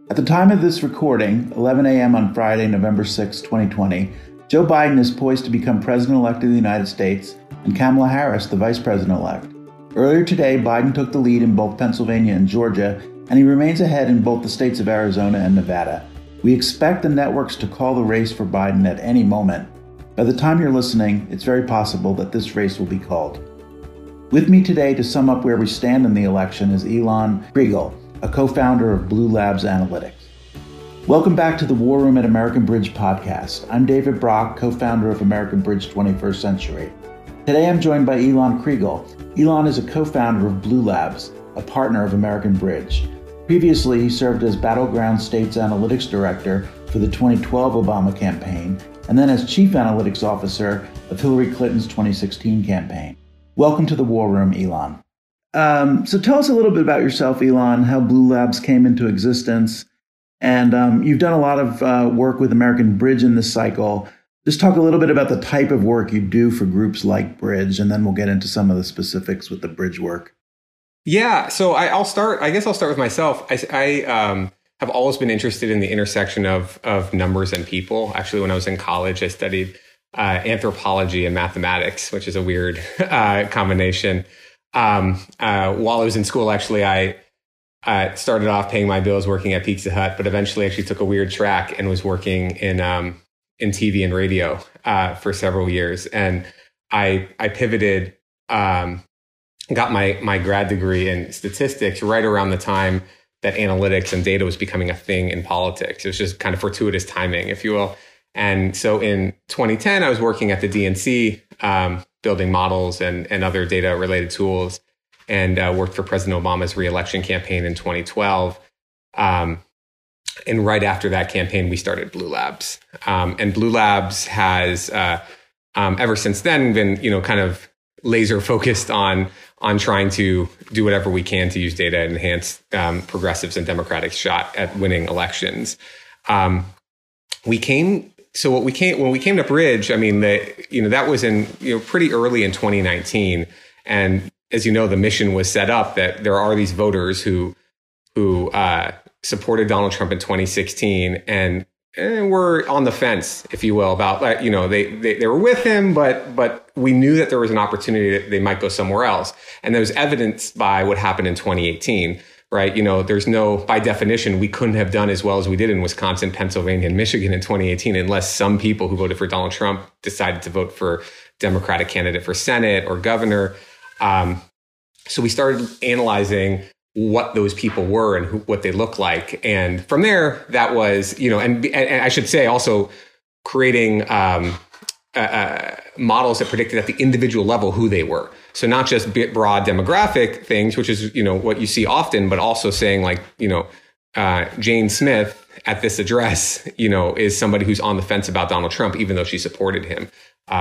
At the time of this recording, 11 a.m. on Friday, November 6, 2020, Joe Biden is poised to become President-elect of the United States and Kamala Harris the Vice President-elect. Earlier today, Biden took the lead in both Pennsylvania and Georgia, and he remains ahead in both the states of Arizona and Nevada. We expect the networks to call the race for Biden at any moment. By the time you're listening, it's very possible that this race will be called. With me today to sum up where we stand in the election is Elon Kriegel, a co-founder of Blue Labs Analytics. Welcome back to the War Room at American Bridge podcast. I'm David Brock, co-founder of American Bridge 21st Century. Today I'm joined by Elon Kriegel. Elon is a co-founder of Blue Labs, a partner of American Bridge. Previously, he served as Battleground States Analytics Director for the 2012 Obama campaign, and then as Chief Analytics Officer of Hillary Clinton's 2016 campaign. Welcome to the War Room, Elon. So tell us a little bit about yourself, Elon, how Blue Labs came into existence. And you've done a lot of work with American Bridge in this cycle. Just talk a little bit about the type of work you do for groups like Bridge, and then we'll get into some of the specifics with the Bridge work. Yeah, so I'll start with myself. I have always been interested in the intersection of numbers and people. Actually, when I was in college, I studied anthropology and mathematics, which is a weird combination. While I was in school, actually, I started off paying my bills working at Pizza Hut, but eventually actually took a weird track and was working in TV and radio for several years. And I pivoted, got my grad degree in statistics right around the time that analytics and data was becoming a thing in politics. It was just kind of fortuitous timing, if you will. And so in 2010, I was working at the DNC, building models and other data-related tools, and worked for President Obama's re-election campaign in 2012. And right after that campaign, we started Blue Labs. And Blue Labs has, ever since then, been kind of laser focused on trying to do whatever we can to use data and enhance progressives and Democratic shot at winning elections. When we came to Bridge, I mean, that was in pretty early in 2019, and as you know, the mission was set up that there are these voters who supported Donald Trump in 2016 and were on the fence, if you will, about they were with him, but we knew that there was an opportunity that they might go somewhere else, and that was evidenced by what happened in 2018. Right. By definition, we couldn't have done as well as we did in Wisconsin, Pennsylvania, and Michigan in 2018 unless some people who voted for Donald Trump decided to vote for Democratic candidate for Senate or governor. So we started analyzing what those people were and what they looked like. And from there, that was, and I should say also creating models that predicted at the individual level who they were. So not just broad demographic things, which is, what you see often, but also saying like, Jane Smith at this address, is somebody who's on the fence about Donald Trump, even though she supported him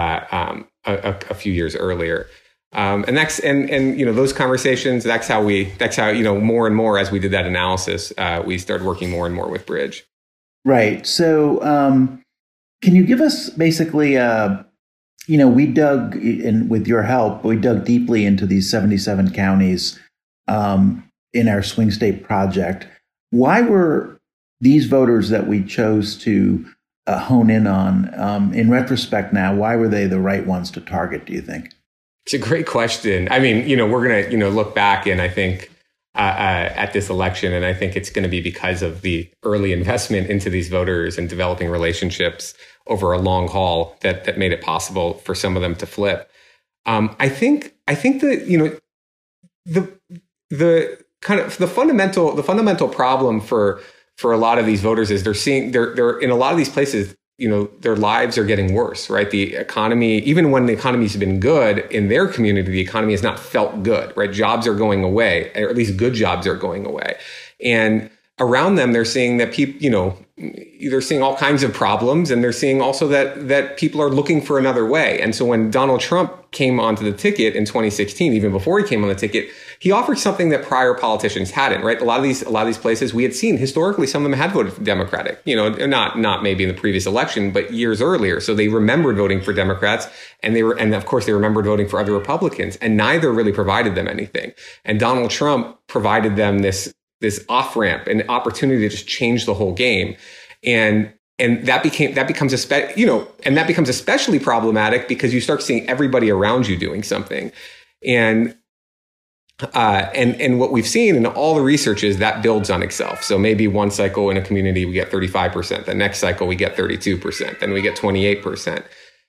a few years earlier. And those conversations, that's how more and more as we did that analysis, we started working more and more with Bridge. Right. So can you give us basically we dug in with your help. We dug deeply into these 77 counties in our swing state project. Why were these voters that we chose to hone in on, in retrospect now, why were they the right ones to target, do you think? It's a great question. I mean, we're going to, look back and I think at this election, and I think it's going to be because of the early investment into these voters and developing relationships over a long haul that made it possible for some of them to flip. I think that the kind of the fundamental problem for a lot of these voters is they're in a lot of these places, their lives are getting worse, right? The economy, even when the economy's been good in their community, the economy has not felt good, right? Jobs are going away, or at least good jobs are going away. And around them, they're seeing that people, they're seeing all kinds of problems, and they're seeing also that people are looking for another way. And so when Donald Trump came onto the ticket in 2016, even before he came on the ticket, he offered something that prior politicians hadn't, right? A lot of these places we had seen historically, some of them had voted Democratic, not maybe in the previous election, but years earlier. So they remembered voting for Democrats, and of course they remembered voting for other Republicans, and neither really provided them anything. And Donald Trump provided them this this off ramp, an opportunity to just change the whole game. And that becomes especially problematic because you start seeing everybody around you doing something. And what we've seen in all the research is that builds on itself. So maybe one cycle in a community, we get 35%. The next cycle, we get 32%. Then we get 28%.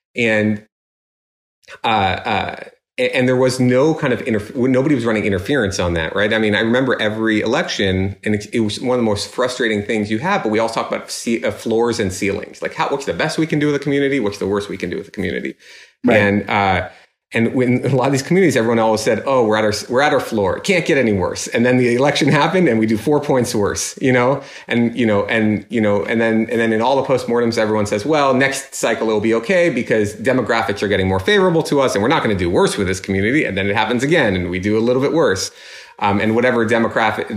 And there was no kind of nobody was running interference on that, right? I mean, I remember every election, and it was one of the most frustrating things you have. But we all talk about floors and ceilings, like what's the best we can do with the community, what's the worst we can do with the community, right. And when a lot of these communities, everyone always said, "Oh, we're at our floor. It can't get any worse." And then the election happened, and we do 4 points worse, and then in all the postmortems, everyone says, "Well, next cycle it'll be okay because demographics are getting more favorable to us, and we're not going to do worse with this community." And then it happens again, and we do a little bit worse. And whatever demographic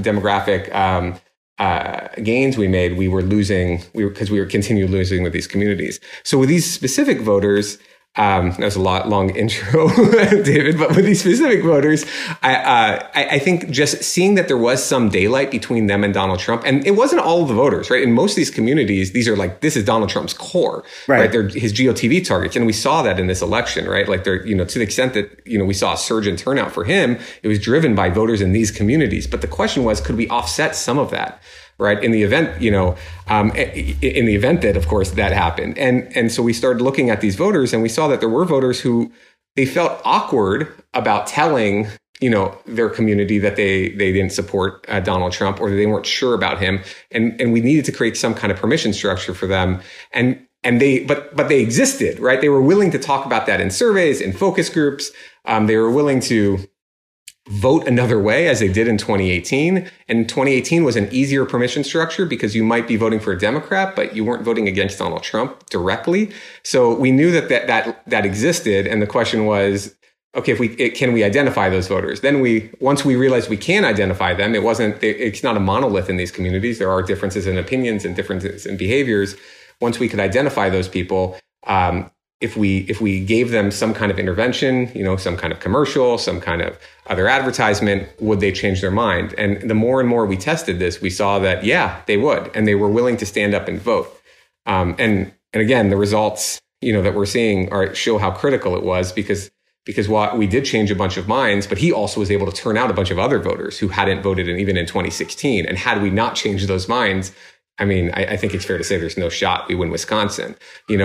gains we made, we were losing. Because we were continuing losing with these communities. So with these specific voters. That was a long intro, David, but with these specific voters, I think just seeing that there was some daylight between them and Donald Trump, and it wasn't all of the voters, right? In most of these communities, this is Donald Trump's core, right? They're his GOTV targets. And we saw that in this election, right? Like to the extent that, we saw a surge in turnout for him, it was driven by voters in these communities. But the question was, could we offset some of that? Right. In the event, that, of course, that happened. And so we started looking at these voters, and we saw that there were voters who they felt awkward about telling, their community that they didn't support Donald Trump, or they weren't sure about him. And we needed to create some kind of permission structure for them. But they existed, right? They were willing to talk about that in surveys, in focus groups. They were willing to vote another way, as they did in 2018. And 2018 was an easier permission structure because you might be voting for a Democrat, but you weren't voting against Donald Trump directly. So we knew that existed. And the question was, okay, can we identify those voters? Then once we realized we can identify them, it's not a monolith in these communities. There are differences in opinions and differences in behaviors. Once we could identify those people, if we gave them some kind of intervention, some kind of commercial, some kind of other advertisement, would they change their mind? And the more and more we tested this, we saw that, yeah, they would. And they were willing to stand up and vote. And again, the results, that we're seeing show how critical it was because we did change a bunch of minds, but he also was able to turn out a bunch of other voters who hadn't voted even in 2016. And had we not changed those minds, I mean, I think it's fair to say there's no shot we win Wisconsin, and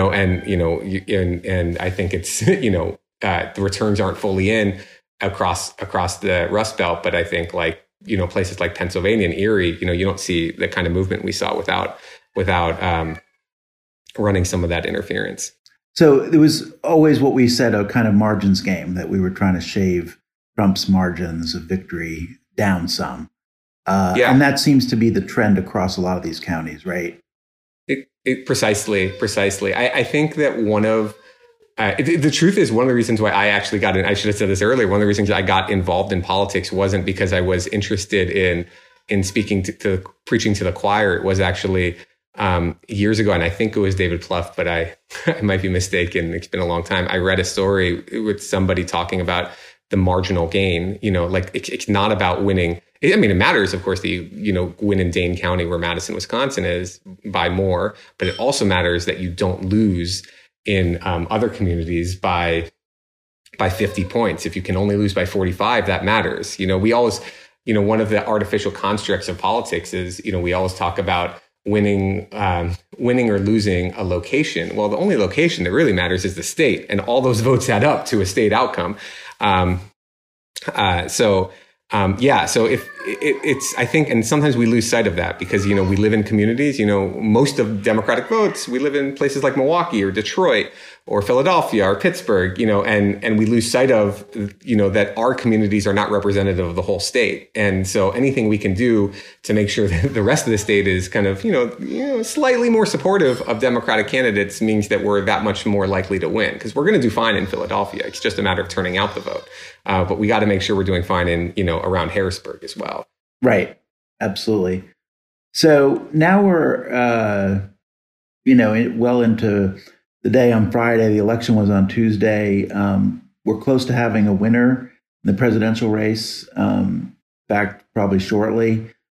I think it's, the returns aren't fully in across the Rust Belt. But I think places like Pennsylvania and Erie, you don't see the kind of movement we saw without running some of that interference. So it was always what we said, a kind of margins game, that we were trying to shave Trump's margins of victory down some. And that seems to be the trend across a lot of these counties, right? Precisely. I think that the truth is, one of the reasons why I actually got in, I should have said this earlier, one of the reasons I got involved in politics wasn't because I was interested in speaking to preaching to the choir. It was actually years ago, and I think it was David Plouffe, but I might be mistaken. It's been a long time. I read a story with somebody talking about the marginal gain. It's not about winning. I mean, it matters, of course, that you win in Dane County, where Madison, Wisconsin is, by more. But it also matters that you don't lose in other communities by 50 points. If you can only lose by 45, that matters. We always, one of the artificial constructs of politics is, we always talk about winning or losing a location. Well, the only location that really matters is the state, and all those votes add up to a state outcome. So if it's, I think, and sometimes we lose sight of that because, we live in communities, most of Democratic votes, we live in places like Milwaukee or Detroit or Philadelphia or Pittsburgh, and we lose sight of, that our communities are not representative of the whole state. And so anything we can do to make sure that the rest of the state is kind of, slightly more supportive of Democratic candidates means that we're that much more likely to win, because we're going to do fine in Philadelphia. It's just a matter of turning out the vote. But we got to make sure we're doing fine in, around Harrisburg as well. Right. Absolutely. So now we're, well into the day on Friday. The election was on Tuesday. We're close to having a winner in the presidential race, back probably shortly.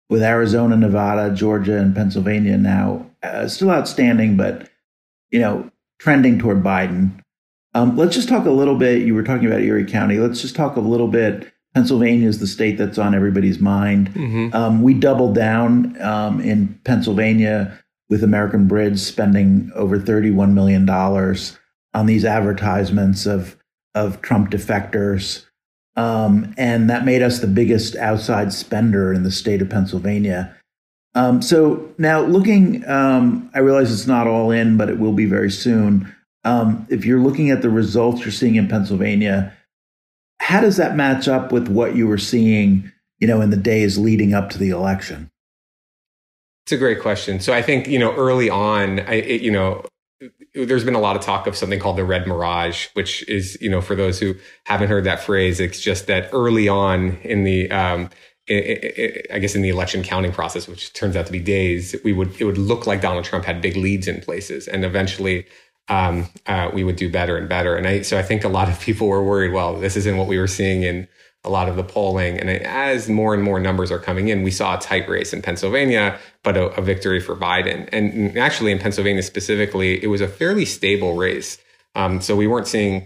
with Arizona, Nevada, Georgia, and Pennsylvania now still outstanding, but trending toward Biden. Let's just talk a little bit. You were talking about Erie County. Let's just talk a little bit. Pennsylvania is the state that's on everybody's mind. Mm-hmm. We doubled down in Pennsylvania with American Bridge spending over $31 million on these advertisements of Trump defectors. And that made us the biggest outside spender in the state of Pennsylvania. So now looking, I realize it's not all in, but it will be very soon. If you're looking at the results you're seeing in Pennsylvania, how does that match up with what you were seeing, in the days leading up to the election? It's a great question. So I think, early on, there's been a lot of talk of something called the red mirage, which is, for those who haven't heard that phrase, it's just that early on in the, I guess in the election counting process, which turns out to be days, it would look like Donald Trump had big leads in places, and eventually we would do better and better. And so I think a lot of people were worried, well, this isn't what we were seeing in a lot of the polling. And as more and more numbers are coming in, we saw a tight race in Pennsylvania, but a victory for Biden. And actually in Pennsylvania specifically, it was a fairly stable race. So we weren't seeing,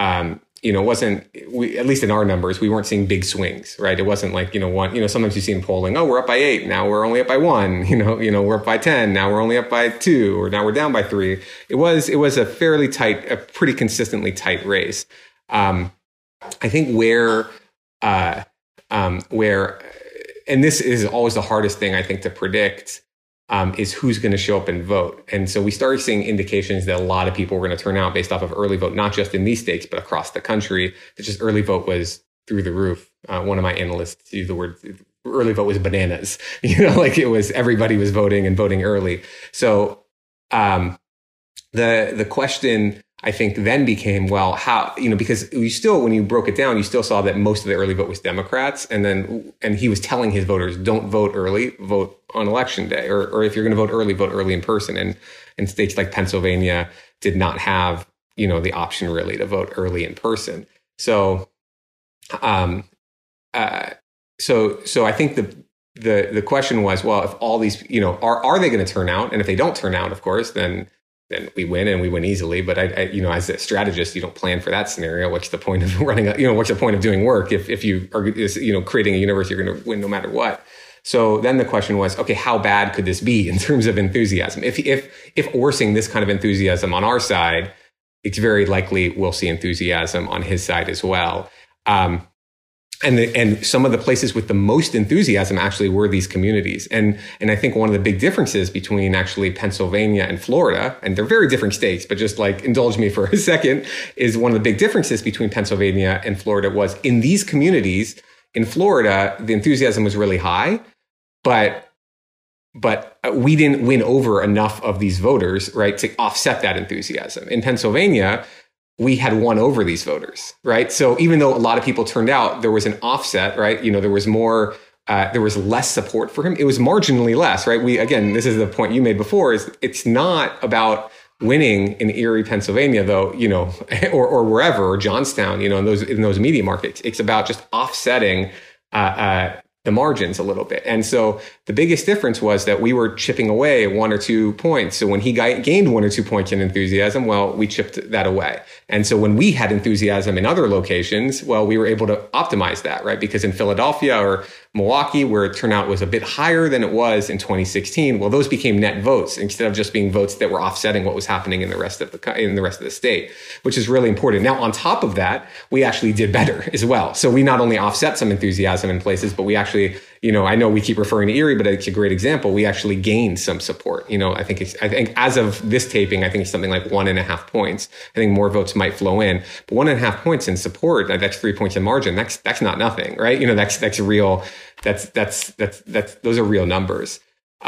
at least in our numbers, we weren't seeing big swings, right? It wasn't like, sometimes you see in polling, oh, we're up by 8, now we're only up by 1, we're up by 10, now we're only up by 2, or now we're down by 3. It was a fairly tight, a pretty consistently tight race. I think where, and this is always the hardest thing I think to predict, is who's going to show up and vote. And so we started seeing indications that a lot of people were going to turn out based off of early vote, not just in these states, but across the country. That just early vote was through the roof. One of my analysts used the word early vote was bananas, like it was, everybody was voting and voting early. So, the question I think then became, well, how, because you still, when you broke it down, you still saw that most of the early vote was Democrats. And he was telling his voters, don't vote early, vote on election day. Or if you're going to vote early in person. And in states like Pennsylvania did not have, the option really to vote early in person. So, so I think the question was, well, if all these, are they going to turn out? And if they don't turn out, of course, then we win, and we win easily. But I as a strategist, you don't plan for that scenario. What's the point of running? What's the point of doing work if you are, creating a universe you're going to win no matter what? So then the question was, okay, how bad could this be in terms of enthusiasm? If we're seeing this kind of enthusiasm on our side, it's very likely we'll see enthusiasm on his side as well. And some of the places with the most enthusiasm actually were these communities. And I think one of the big differences between actually Pennsylvania and Florida, and they're very different states, but just like indulge me for a second, is one of the big differences between Pennsylvania and Florida was in these communities in Florida, the enthusiasm was really high, but we didn't win over enough of these voters, right, to offset that enthusiasm. In Pennsylvania, we had won over these voters, right? So even though a lot of people turned out, there was an offset, right? There was more, there was less support for him. It was marginally less, right? Again, this is the point you made before, is it's not about winning in Erie, Pennsylvania, though, or wherever, or Johnstown, in those media markets. It's about just offsetting, the margins a little bit. And so the biggest difference was that we were chipping away 1 or 2 points. So when he gained 1 or 2 points in enthusiasm, well, we chipped that away. And so when we had enthusiasm in other locations, well, we were able to optimize that, right? Because in Philadelphia or Milwaukee, where turnout was a bit higher than it was in 2016, well, those became net votes instead of just being votes that were offsetting what was happening in the rest of the state, which is really important. Now, on top of that, we actually did better as well. So we not only offset some enthusiasm in places, but we actually, I know we keep referring to Erie, but it's a great example. We actually gained some support. I think as of this taping, I think it's something like 1.5 points. I think more votes might flow in, but 1.5 points in support, that's 3 points in margin. That's not nothing, right? That's real. Those are real numbers.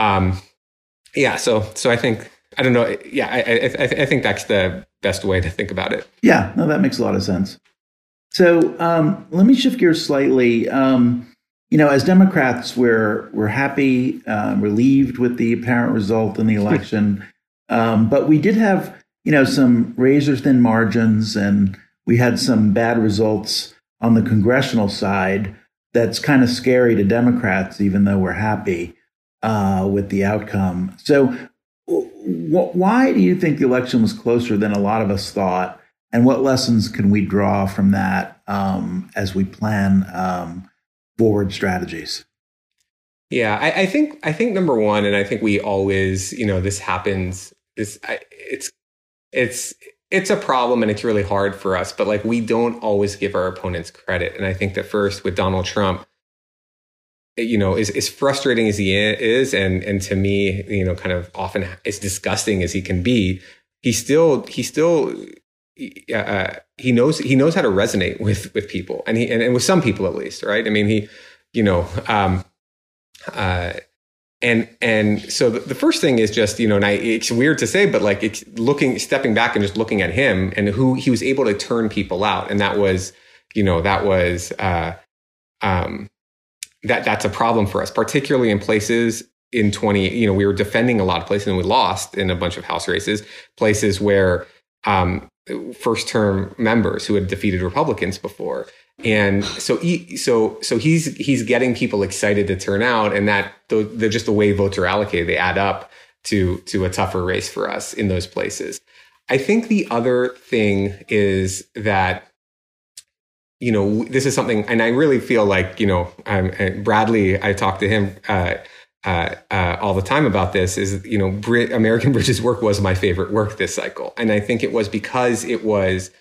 Yeah. So I think, I don't know. Yeah. I think that's the best way to think about it. Yeah. No, that makes a lot of sense. So let me shift gears slightly. As Democrats, we're happy, relieved with the apparent result in the election, but we did have, some razor-thin margins, and we had some bad results on the congressional side. that's kind of scary to Democrats, even though we're happy with the outcome. So why do you think the election was closer than a lot of us thought? And what lessons can we draw from that as we plan forward strategies? Yeah, I think number one, and I think we always, this happens. It's a problem, and it's really hard for us. But like, we don't always give our opponents credit. And I think that first with Donald Trump, as frustrating as he is, and to me, kind of often as disgusting as he can be, he knows how to resonate with people, and with some people at least, right? I mean, and so the first thing is just, and it's weird to say, but like, it's stepping back and just looking at him and who he was able to turn people out. And that's a problem for us, particularly in places in we were defending a lot of places and we lost in a bunch of House races, places where, first term members who had defeated Republicans before. And so he's getting people excited to turn out, and that they're just the way votes are allocated, they add up to a tougher race for us in those places. I think the other thing is that, this is something, and I really feel like, Bradley, I talk to him all the time about this, is, American Bridges work was my favorite work this cycle. And I think it was because it was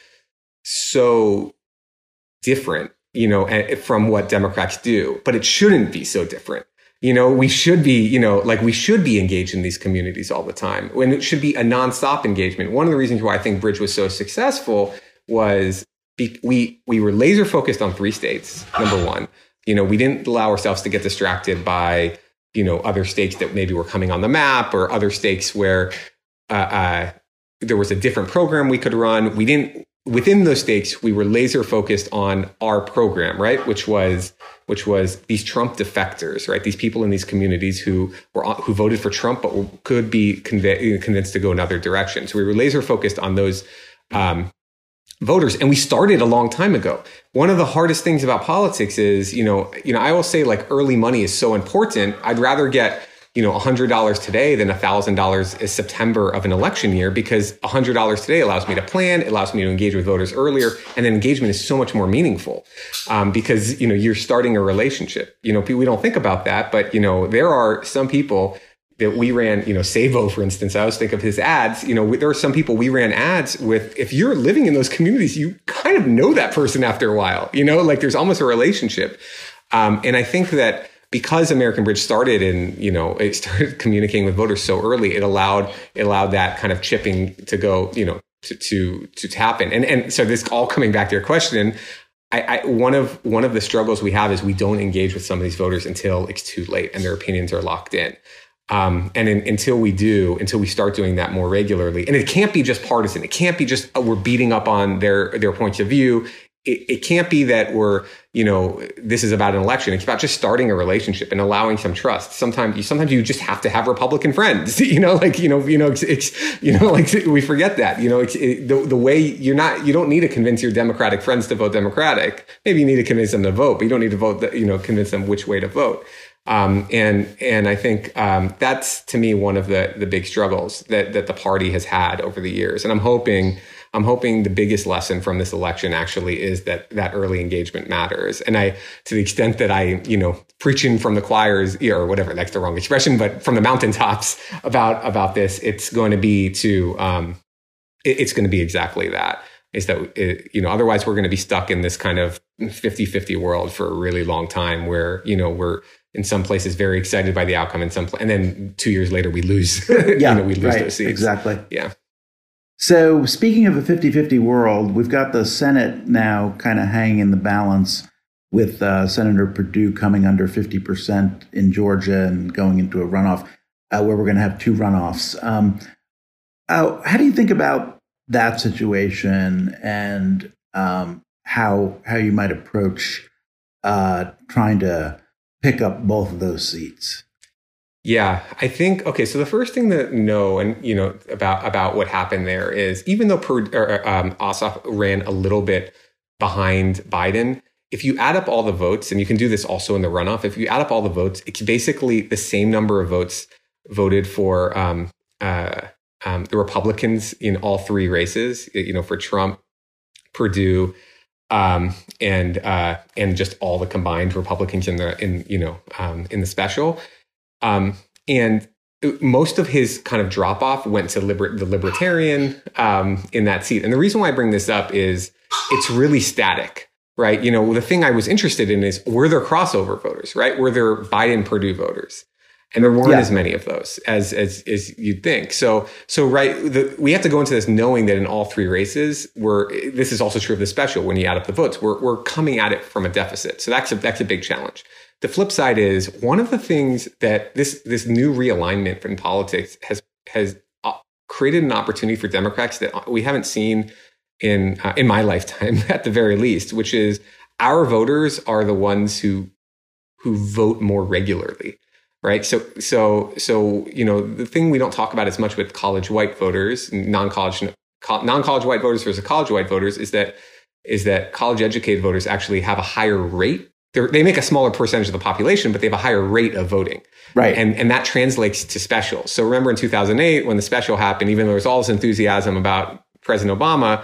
so different, from what Democrats do, but it shouldn't be so different. We should be, we should be engaged in these communities all the time, when it should be a nonstop engagement. One of the reasons why I think Bridge was so successful was we were laser focused on 3 states. Number one, we didn't allow ourselves to get distracted by, other states that maybe were coming on the map, or other states where there was a different program we could run. Within those states, we were laser focused on our program, right? Which was these Trump defectors, right? These people in these communities who voted for Trump, but could be convinced to go another direction. So we were laser focused on those voters. And we started a long time ago. One of the hardest things about politics is, I will say, like, early money is so important. I'd rather get, $100 today than $1,000 is September of an election year, because $100 today allows me to plan, it allows me to engage with voters earlier. And then engagement is so much more meaningful because, you're starting a relationship. We don't think about that, but, there are some people that we ran, Savo, for instance. I always think of his ads. There are some people we ran ads with. If you're living in those communities, you kind of know that person after a while, like there's almost a relationship. And I think that because American Bridge started it started communicating with voters so early, it allowed that kind of chipping to go, to happen. And so this all coming back to your question, one of the struggles we have is we don't engage with some of these voters until it's too late and their opinions are locked in. Until we start doing that more regularly, and it can't be just partisan. It can't be just we're beating up on their points of view. It can't be that we're, this is about an election. It's about just starting a relationship and allowing some trust. Sometimes you just have to have Republican friends, we forget that, the way you don't need to convince your Democratic friends to vote Democratic. Maybe you need to convince them to vote, but you don't need to vote, convince them which way to vote. And I think that's, to me, one of the big struggles that the party has had over the years. And I'm hoping the biggest lesson from this election actually is that early engagement matters. And to the extent that I, preaching from the choirs, or whatever, that's the wrong expression, but from the mountaintops about this, it's going to be it's going to be exactly that. Is that, otherwise we're going to be stuck in this kind of 50-50 world for a really long time where, we're in some places very excited by the outcome, and then 2 years later we lose, yeah, we lose right, those seats. Exactly. Yeah. So speaking of a 50-50 world, we've got the Senate now kind of hanging in the balance with Senator Perdue coming under 50% in Georgia and going into a runoff where we're going to have 2 runoffs. How do you think about that situation and how you might approach trying to pick up both of those seats? Yeah, I think, okay, so the first thing to know about what happened there is, even though Ossoff ran a little bit behind Biden, if you add up all the votes, and you can do this also in the runoff, if you add up all the votes, it's basically the same number of votes voted for the Republicans in all three races, for Trump, Perdue, and just all the combined Republicans in the special. And most of his kind of drop off went to the Libertarian in that seat. And the reason why I bring this up is it's really static. Right. The thing I was interested in is, were there crossover voters, right? Were there Biden Perdue voters? And there weren't as many of those as you'd think. So right, we have to go into this knowing that in all three races, this is also true of the special. When you add up the votes, we're coming at it from a deficit. So that's a big challenge. The flip side is, one of the things that this new realignment in politics has created an opportunity for Democrats that we haven't seen in my lifetime, at the very least, which is our voters are the ones who vote more regularly, right? So the thing we don't talk about as much with college white voters, non-college white voters versus college white voters, is that college educated voters actually have a higher rate. They make a smaller percentage of the population, but they have a higher rate of voting. Right. And that translates to specials. So remember in 2008, when the special happened, even though there was all this enthusiasm about President Obama,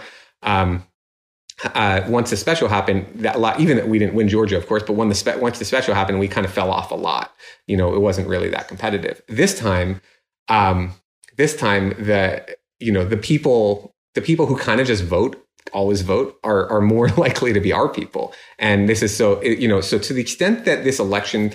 once the special happened, even that we didn't win Georgia, of course, but once the special happened, we kind of fell off a lot. It wasn't really that competitive. This time, the people who kind of just always vote are more likely to be our people. And this is so to the extent that this election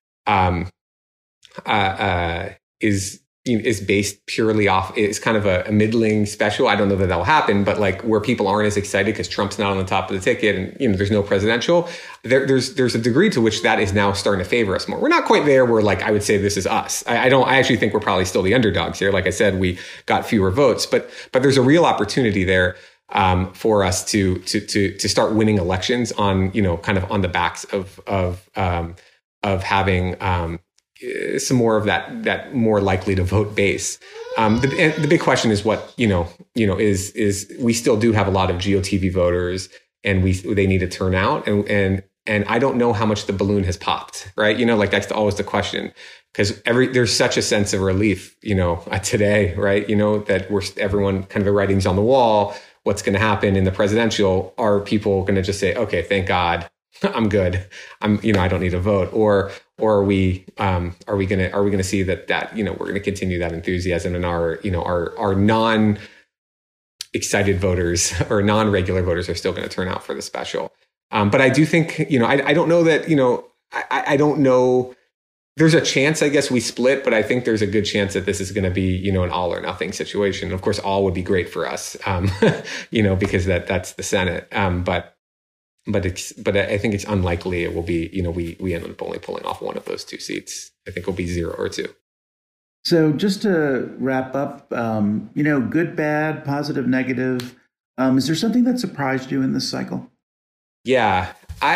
is based purely off, it's kind of a middling special. I don't know that that'll happen, but like where people aren't as excited because Trump's not on the top of the ticket and there's no presidential, there's a degree to which that is now starting to favor us more. We're not quite there where like I would say this is us. I actually think we're probably still the underdogs here. Like I said, we got fewer votes, but there's a real opportunity there for us to start winning elections on kind of on the backs of having some more of that more likely to vote base. The big question is what is we still do have a lot of GOTV voters, and they need to turn out, and I don't know how much the balloon has popped, right? Like that's always the question, because there's such a sense of relief, today, right? That everyone kind of the writing's on the wall. What's going to happen in the presidential? Are people going to just say, okay, thank God, I'm good. I don't need to vote, or are we going to see that we're going to continue that enthusiasm, and our non excited voters or non regular voters are still going to turn out for the special. But I do think I don't know that I don't know. There's a chance, I guess, we split, but I think there's a good chance that this is going to be, an all or nothing situation. Of course, all would be great for us, because that's the Senate. But I think it's unlikely it will be, we end up only pulling off one of those two seats. I think it'll be 0 or 2. So just to wrap up, good, bad, positive, negative. Is there something that surprised you in this cycle? Yeah,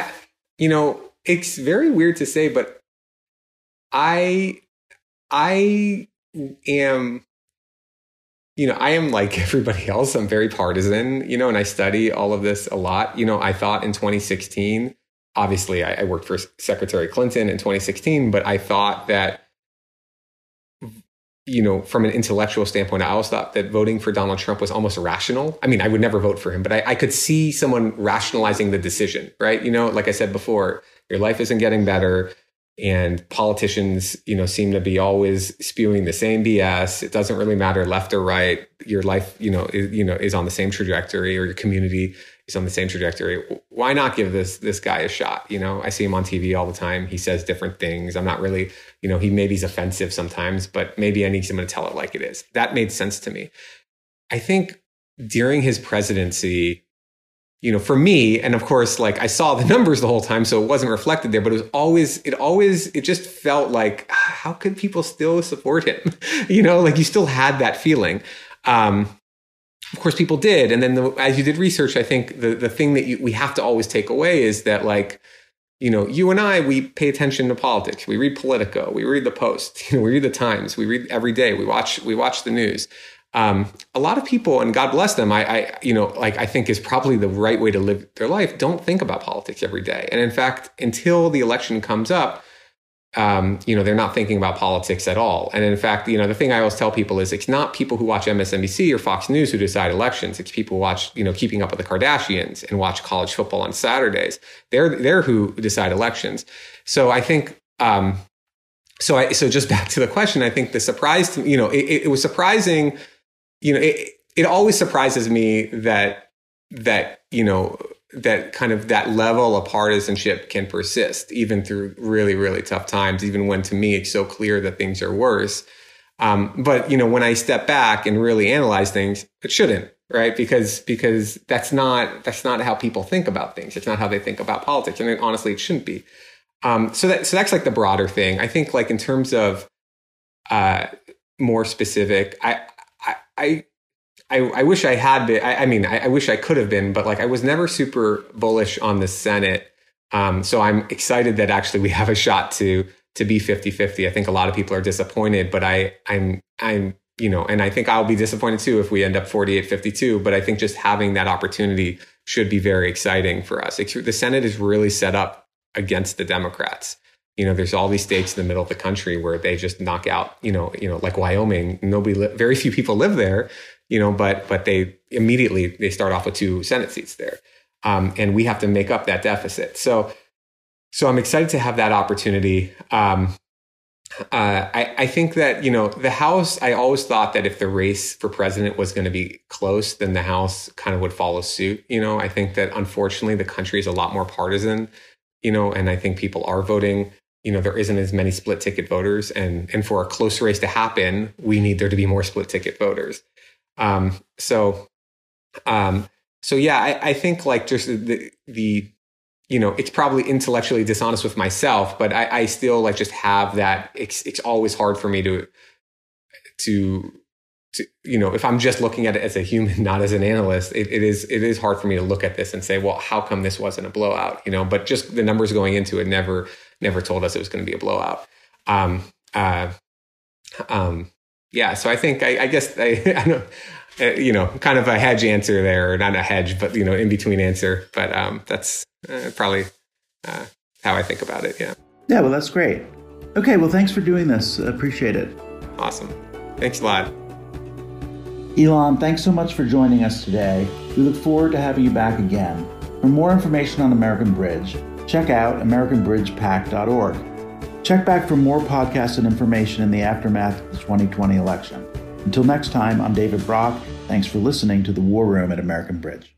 it's very weird to say, but I am, I am like everybody else. I'm very partisan, and I study all of this a lot. I thought in 2016, obviously I worked for Secretary Clinton in 2016, but I thought that, from an intellectual standpoint, I always thought that voting for Donald Trump was almost rational. I mean, I would never vote for him, but I could see someone rationalizing the decision, right? Like I said before, your life isn't getting better. And politicians, seem to be always spewing the same BS. It doesn't really matter left or right. Your life, is on the same trajectory, or your community is on the same trajectory. Why not give this guy a shot? I see him on TV all the time. He says different things. I'm not really, he maybe he's offensive sometimes, but maybe I need someone to tell it like it is. That made sense to me. I think during his presidency, for me, and of course, like I saw the numbers the whole time, so it wasn't reflected there, but it just felt like, how could people still support him? Like you still had that feeling. Of course, people did. And then as you did research, I think the thing that we have to always take away is that, like, you and I, we pay attention to politics. We read Politico, we read the Post, we read the Times, we read every day. We watch the news. A lot of people, and God bless them, I think is probably the right way to live their life, don't think about politics every day. And in fact, until the election comes up, they're not thinking about politics at all. And in fact, the thing I always tell people is it's not people who watch MSNBC or Fox News who decide elections. It's people who watch, Keeping Up with the Kardashians and watch college football on Saturdays. They're who decide elections. So I think, so just back to the question, I think the surprise to, it was surprising, it always surprises me that kind of that level of partisanship can persist even through really, really tough times, even when to me it's so clear that things are worse. But when I step back and really analyze things, it shouldn't, right? Because that's not how people think about things. It's not how they think about politics. And honestly, it shouldn't be. So that's like the broader thing. I think like in terms of more specific, I wish I had been. I wish I could have been, but like I was never super bullish on the Senate. So I'm excited that actually we have a shot to be 50-50. I think a lot of people are disappointed, but I'm and I think I'll be disappointed too if we end up 48-52. But I think just having that opportunity should be very exciting for us. The Senate is really set up against the Democrats. There's all these states in the middle of the country where they just knock out, like Wyoming. Very few people live there. But they immediately start off with 2 Senate seats there. And we have to make up that deficit. So I'm excited to have that opportunity. I think that, the House, I always thought that if the race for president was going to be close, then the House kind of would follow suit. I think that unfortunately the country is a lot more partisan, and I think people are voting. There isn't as many split ticket voters. And for a close race to happen, we need there to be more split ticket voters. So yeah, I think like just the it's probably intellectually dishonest with myself, but I still like just have that. It's always hard for me to if I'm just looking at it as a human, not as an analyst, it is hard for me to look at this and say, well, how come this wasn't a blowout? But just the numbers going into it never told us it was going to be a blowout. Yeah, so I think I guess I don't, kind of a hedge answer there, or not a hedge, but in between answer. But that's probably how I think about it. Yeah. Yeah. Well, that's great. Okay. Well, thanks for doing this. Appreciate it. Awesome. Thanks a lot. Elon, thanks so much for joining us today. We look forward to having you back again. For more information on American Bridge, check out AmericanBridgePAC.org. Check back for more podcasts and information in the aftermath of the 2020 election. Until next time, I'm David Brock. Thanks for listening to The War Room at American Bridge.